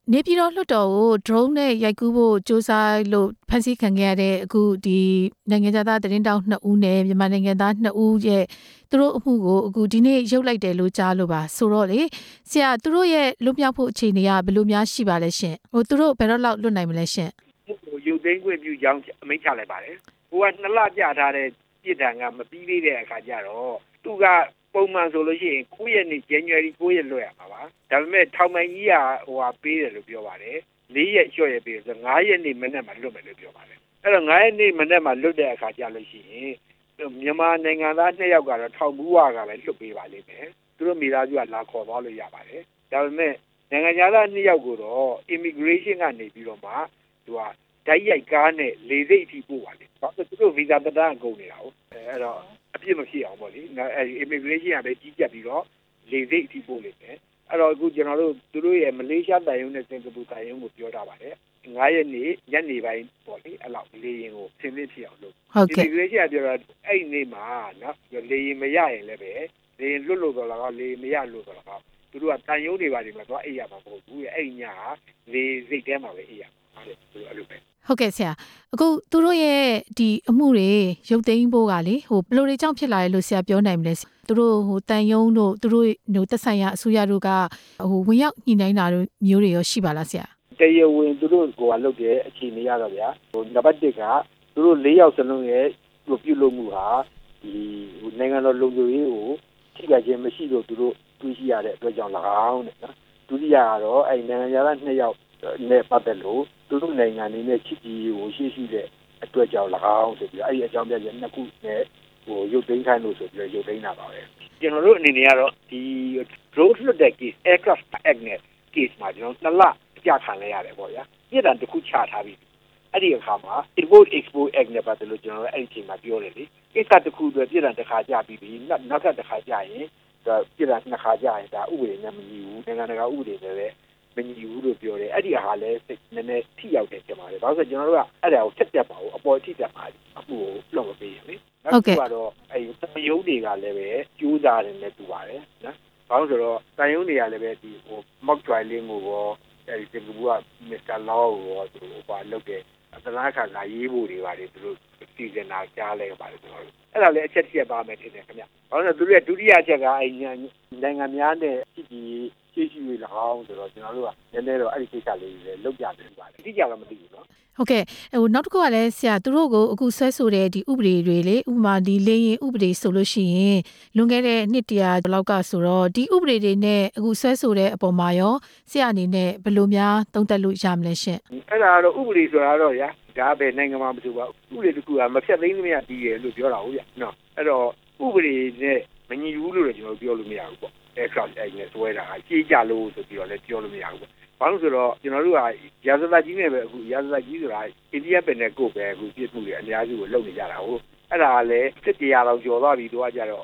နေပြည်တော်လွှတ်တော်ကို drone နဲ့ရိုက်ကူးဖို့စ조사လို့ဖန်ဆီးခံခဲ့ရတဲ့အခုဒီနိုင်ငံသားသတင်းတောက်2ဦးနဲ့မြန်မာနိုင်ငံသား2ဦးရဲ့သူတို့အမှုကိုအခုဒီနေ့ရုပ်လိုက်တယ်လို့ကြားလို့ပါဆိုတော့လေဆရာသူတို့ရဲ့လွတ်မြောက်ဖို့အခြေအနေကဘယ်လိုများရှိပါလဲရှင်သူတို့ဘယ်တော့လောက်လွတ်နိုင်မလဲရှင်ရုပ်သိမ်းခွင့်ပြုကြောင်းအမိန့်ချလိုက်ပါတယ်ဟိုက2လကြာထားတဲ့ပြည်ထံကမပြီးသေးတဲ့အခါကျတော့သူကပုံမှန်ဆိုလို့ရှိရင်9ရက်နေ့ January 9ရက်လွှတ်ရမှာပါဒါပေမဲ့ထောင်ပိုင်ကြီးကပေးတယ်လို့ပြောပါတယ်4ရက်လျှော့ရပေးဆို5ရက်နေ့မနေ့မှလွတ်မယ်လို့ပြောပါတယ်အဲ့တော့9ရက်နေ့မနေ့မှလွတ်တဲ့အခါကျလို့ရှိရင်မြန်မာနိုင်ငံသား2ယောက်ကတော့ထောင်ဘူးဝါကပဲလွတ်ပေးပါလိမ့်မယ်သူတို့မိသားစုကလာခေါ်သွားလို့ရပါတယ်ဒါပေမဲ့နိုင်ငံသား2ယောက်ကိုတော့ immigration ကနေပြီးတော့မှသူကဓာတ်ရိုက်ကားနဲ့လေဆိပ်အထိပို့ပါလေဘာလို့သူတို့ဗီဇာတက်တာအကုန်နေတာဟုတ်အဲ့တော့အပြစ်မဖြစ်အောင်ပေါ့လေအဲ့ immigration ကပဲကြီးကြပ်ပြီးတော့လေဆိပ်အထိပို့လိမ့်မယ်အဲ့တော့အခုကျွန်တော်တို့သူတို့ရဲ့မလေးရှားတိုင်ယုံနဲ့စင်ကာပူတိုင်ယုံကိုပြောထားပါတယ်9ရက်နေ့ညနေပိုင်းပေါ့လေအဲ့လောက်လေရင်ကိုဆင်းသင့်ဖြစ်အောင်လုပ် immigration ကပြောတော့အဲ့ဒီနေ့မှာနော်လေရင်မရရင်လည်းပဲလေရင်လွတ်လို့တော့လားလေမရလို့တော့လားသူတို့ကတိုင်ယုံတွေပါဒီမှာသွားအိပ်ရမှာမဟုတ်ဘူးအဲ့ဒီညကလေစိတ်ထဲမှာပဲအိပ်ရမှာတဲ့သူတို့အဲ့လိုပဲဟုတ်ကဲ့ဆရာအခုသူတို့ရဲ့ဒီအမှုတွေရုပ်သိမ်းဖို့ကလေဘယ်လိုတွေကြောင့်ဖြစ်လာလဲလို့ဆရာပြောနိုင်မလဲသူတို့တန်ယုံတို့သူတို့သက်ဆိုင်ရာအစိုးရတို့ကဝင်ရောက်ညှိနှိုင်းတာတို့မျိုးတွေရောရှိပါလားဆရာတရားဝင်သူတို့ကလုပ်တဲ့အခြေအနေရတော့ဗျာနံပါတ်1ကသူတို့4ယောက်စလုံးရဲ့ပြုလုပ်မှုဟာဒီနိုင်ငံတော်လုံခြုံရေးကိုထိခိုက်ခြင်းမရှိလို့သူတို့တွေးရှိရတဲ့အတွက်ကြောင့်၎င်းတဲ့နော်ဒုတိယကတော့အဲ့နိုင်ငံသား2ယောက်နဲ့ပတ်သက်လို့သူတို့နိုင်ငံနေနဲ့ချစ်ကြည်ရေးကိုရှိတဲ့အတွက်ကြောင့်၎င်းဆိုပြီးအဲ့ဒီအကြောင်းပြချက်2ခုနဲ့ရုပ်သိမ်းခိုင်းလို့ဆိုပြီးရုပ်သိမ်းတာပါပဲကျွန်တော်တို့အနေနဲ့ကတော့ဒီ road လွတ်တဲ့ case aircraft act နဲ့ case မှာကျွန်တော်2လကြာခံလဲရတယ်ပေါ့ဗျာပြည်တံတစ်ခုချထားပြီးအဲ့ဒီအခါမှာ import export act နဲ့ပတ်သက်လို့ကျွန်တော်အဲ့ဒီအချိန်မှာပြောတယ်လေကိစ္စတစ်ခုအတွက်ပြည်တံတစ်ခါကြာပြီးနောက်ထပ်တစ်ခါကြာရင်ပြည်တံ2ခါကြာရင်ဒါဥပဒေနဲ့မညီဘူးနိုင်ငံတကာဥပဒေနဲ့လည်းမညီဘူးလို့ပြောတယ်အဲ့ဒီဟာလည်းစိတ်နည်းနည်းထိရောက်တယ်ကျွန်တော်တို့ဘာလို့ဆိုကျွန်တော်တို့ကအဲ့ဒါကိုဆက်တက်ပါဘူးအပေါ်ထိတက်ပါအမှုကိုလွှတ်မပေးရင်လေဟုတ်ကဲ့တော့အဲ့ဒီရုံးတွေကလည်းပဲကျိုးစားတယ်နဲ့တူပါတယ်နော်ဘာလို့ဆိုတော့တိုင်ရုံးတွေကလည်းပဲဒီmock trialing ကိုရောအဲ့ဒီစင်ကာပူက Mr. Law ကိုရောသူတို့လုပ်တဲ့သလားခါလာရေးဖို့တွေပါတယ်သူတို့စီစဉ်တာကြားလဲပါတယ်ကျွန်တော်တို့အဲ့ဒါလည်းအချက်တစ်ချက်ပါမယ်ထင်တယ်ခင်ဗျဘာလို့လဲသူတို့ရဲ့ဒုတိယအချက်ကအဲ့နိုင်ငံများနဲ့ရှိရှိ၎င်းဆိုတော့ကျွန်တော်တို့ကနည်းနည်းတော့အဲ့ဒီကိစ္စလေးတွေလုပ်ကြတယ်ပါတယ်အတိအကျတော့မသိဘူးနော်ဟုတ်ကဲ့နောက်တစ်ခုကလည်းဆရာသူတို့ကိုအခုဆွဲဆိုတဲ့ဒီဥပဒေတွေလေဥပမာဒီလေရင်ဥပဒေဆိုလို့ရှိရင်လွန်ခဲ့တဲ့နှစ်တရာလောက်ကဆိုတော့ဒီဥပဒေတွေနဲ့အခုဆွဲဆိုတဲ့အပေါ်မှာရောဆရာအနေနဲ့ဘယ်လိုများသုံးသပ်လို့ရမလဲရှင့်အဲ့ဒါကတော့ဥပဒေဆိုတာတော့ဗျာဒါပဲနိုင်ငံမှာမဆိုပါဥပဒေတစ်ခုကမဖြတ်သိမ်းလို့မရပြီးရလို့ပြောတာဟုတ်ဗျာနော်အဲ့တော့ဥပဒေနဲ့မညီဘူးလို့လည်းကျွန်တော်ပြောလို့မရဘူးပေါ့aircraft act နဲ့ဆွဲတာကြီးကြလို့ဆိုပြီးတော့လည်းပြောလို့မရဘူးပေါ့ဘာလို့ဆိုတော့ကျွန်တော်တို့ကရာဇသတ်ကြီးနဲ့ပဲအခုရာဇသတ်ကြီးဆိုတာအိန္ဒိယပင်နဲ့ကိုပဲအခုပြစ်မှုတွေအများစုကိုလုပ်နေကြတာဟုတ်အဲ့ဒါကလည်း100လောက်ကျော်သွားပြီတို့ကကြတော့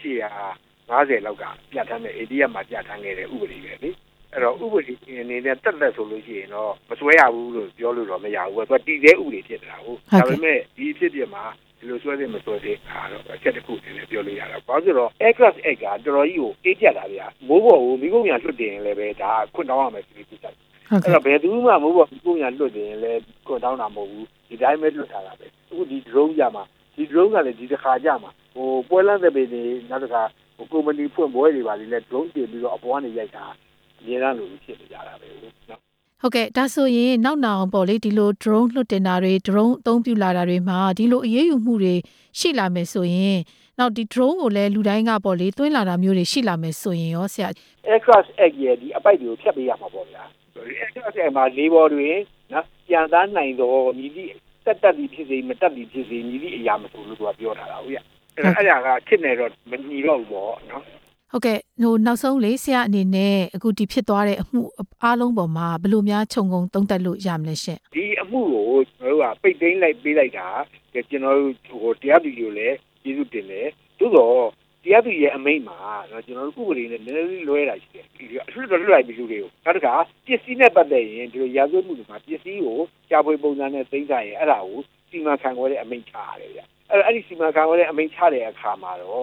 1850လောက်ကပြဋ္ဌာန်းတဲ့အိန္ဒိယမှာပြဋ္ဌာန်းခဲ့တဲ့ဥပဒေပဲလေအဲ့တော့ဥပဒေအနေနဲ့တက်ဆိုလို့ရှိရင်တော့မစွဲရဘူးလို့ပြောလို့တော့မရဘူးပဲသူကတည်တဲ့ဥပဒေဖြစ်တာဟုတ်ဒါပေမဲ့ဒီဖြစ်ပြမှာဒီလိုဆွဲတဲ့မဆွဲတဲ့အားတော့အချက်တစ်ခုတည်းနဲ့ပြောလို့ရတာဘာလို့ဆိုတော့ aircraft act ကတော်တော်ကြီးကိုအေးကြတာဗျာမိုးပေါ်ကိုမိကုန်ညာလွတ်တင်ရင်လည်းပဲဒါခွင့်တောင်းရမယ်ဆိုပြီးပြတ်အဲ့တော့ဘယ်သူမှမိုးပေါ်မိကုန်ညာလွတ်တင်ရင်လည်းခွင့်တောင်းတာမဟုတ်ဘူးဒီတိုင်းပဲလွတ်ထားတာပဲအခုဒီ drone ကြမှာဒီ drone ကလည်းဒီတစ်ခါကြမှာပွဲလမ်းတဲ့ပေတွေနောက်တစ်ခါကုမ္ပဏီဖွင့်ပွဲတွေပါလေ drone တင်ပြီးတော့အပေါ်ကနေရိုက်တာအများအားလို့ဖြစ်နေကြတာပဲနော်ဟုတ်ကဲ့ဒါဆိုရင်နောက်နောက်ပေါ့လေဒီလို drone လွှတ်တင်တာတွေ drone အသုံးပြုလာတာတွေမှာဒီလိုအရေးယူမှုတွေရှိလာမယ်ဆိုရင်နောက်ဒီ drone ကိုလည်းလူတိုင်းကပေါ့လေသွင်းလာတာမျိုးတွေရှိလာမယ်ဆိုရင်ရောဆရာ aircraft act ရဲ့ဒီအပိုက်တွေကိုဖြတ်ပေးရမှာပေါ့ဗျာ aircraft act မှာလေပေါ်တွေနော်ပြန်သားနိုင်တော့မြည်သည့်တက်ပြီးဖြစ်စေမတက်ပြီးဖြစ်စေမြည်သည့်အရာမဆိုလို့သူကပြောထားတာဟုတ်ရဲ့အဲ့ဒါကခစ်နေတော့မညီတော့ဘူးပေါ့နော်ဟုတ်ကဲ့နောက်ဆုံးလေဆရာအနေနဲ့အခုဒီဖြစ်သွားတဲ့အမှုအားလုံးပေါ်မှာဘယ်လိုများခြုံငုံသုံးသပ်လို့ရမလဲရှင့်ဒီအမှုကိုကျွန်တော်တို့ကပိတ်သိမ်းလိုက်ပေးလိုက်တာကျွန်တော်တို့တရားသူကြီးကိုလည်းကျေးဇူးတင်တယ်သို့တော့တရားသူကြီးရဲ့အမိန့်မှာကျွန်တော်တို့ဥပဒေနဲ့နည်းနည်းလွဲတာရှိတယ်အထူးတော့လွတ်လိုက်ပြီလူတွေကိုနောက်တစ်ခါပစ္စည်းနဲ့ပတ်သက်ရင်ဒီလိုရာဇဝတ်မှုတွေမှာပစ္စည်းကိုရှားဖွေပုံစံနဲ့သိမ်းစားရင်အဲ့ဒါကိုစီမံခန့်ခွဲတဲ့အမိန့်ချရတယ်ဗျအဲ့ဒီစီမံခန့်ခွဲတဲ့အမိန့်ချတဲ့အခါမှာတော့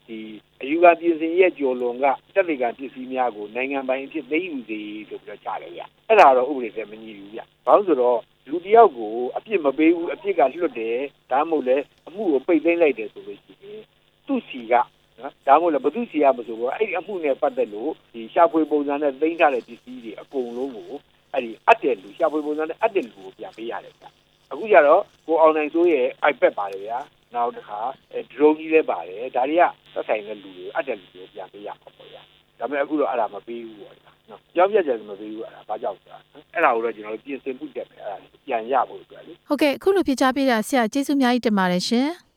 ဒီအယူခံပြင်ဆင်ရဲ့ကျော်လွန်ကတက်လေကပစ္စည်းများကိုနိုင်ငံပိုင်အဖြစ်သိမ်းယူစေဆိုပြီးတော့ကြားလိုက်ရအဲ့ဒါတော့ဥပဒေနဲ့မညီဘူးဗျဘာလို့ဆိုတော့လူတယောက်ကိုအပြစ်မပေးဘူးအပြစ်ကလွတ်တယ်ဒါမှမဟုတ်လဲအမှုကိုပိတ်သိမ်းလိုက်တယ်ဆိုလို့ရှိရင်သူ့စီကနော်ဒါမှမဟုတ်လဲဘသူစီရမဆိုတော့အဲ့ဒီအမှုနဲ့ပတ်သက်လို့ဒီရှာဖွေပုံစံနဲ့သိမ်းထားတဲ့ပစ္စည်းတွေအကုန်လုံးကိုအဲ့ဒီအပ်တဲ့လူရှာဖွေပုံစံနဲ့အပ်တဲ့လူကိုပြန်ပေးရတယ်ဗျအခုကျတော့ကိုအောင်နိုင်စိုးရဲ့ iPad ပါတယ်ဗျာနောက်တစ်ခါdrone ကြီးလည်းပါတယ်ဒါတွေကသက်ဆိုင်တဲ့လူတွေအပ်တဲ့လူတွေပြန်ပေးရမှာပေါ့ဗျာဒါပေမဲ့အခုတော့အဲ့ဒါမပေးဘူးပေါ့နော်ကြောက်ပြက်ကြတယ်မပေးဘူးအဲ့ဒါဘာကြောက်လဲအဲ့ဒါကိုတော့ကျွန်တော်တို့ပြင်ဆင်မှုတက်မယ်အဲ့ဒါပြန်ရဖို့အတွက်လေဟုတ်ကဲ့အခုလိုဖြေချပေးတာဆရာကျေးဇူးအများကြီးတင်ပါတယ်ရှင်